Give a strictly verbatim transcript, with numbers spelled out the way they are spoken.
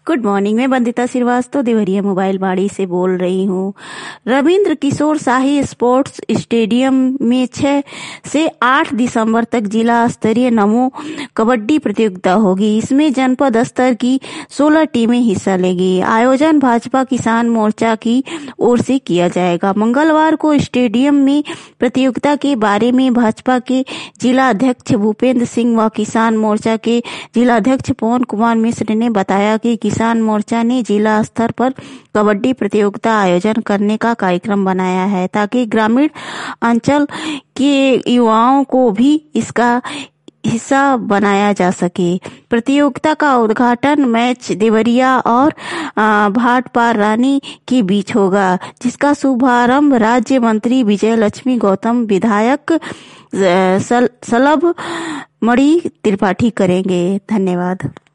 Good morning. मैं Bandita Srivastava Deoria mobile बाड़ी से बोल रही हूँ। रविंद्र किशोर शाही स्पोर्ट्स स्टेडियम में छह से आठ दिसंबर तक जिला स्तरीय नमो कबड्डी प्रतियोगिता होगी। इसमें जनपद स्तर की सोलह टीमें हिस्सा लेंगी। आयोजन भाजपा किसान मोर्चा की ओर से किया जाएगा। मंगलवार को स्टेडियम में प्रतियोगिता के बारे में भाजपा के जिला अध्यक्ष भूपेंद्र सिंह व किसान मोर्चा के जिला अध्यक्ष पवन कुमार मिश्र ने बताया कि किसान मोर्चा ने जिला स्तर पर कबड्डी प्रतियोगिता आयोजन करने का कार्यक्रम बनाया है ताकि ग्रामीण अंचल के युवाओं को भी इसका हिस्सा बनाया जा सके। प्रतियोगिता का उद्घाटन मैच देवरिया और भाटपार रानी के बीच होगा, जिसका शुभारंभ राज्य मंत्री विजय लक्ष्मी गौतम, विधायक सलभ मणि त्रिपाठी करेंगे। धन्यवाद।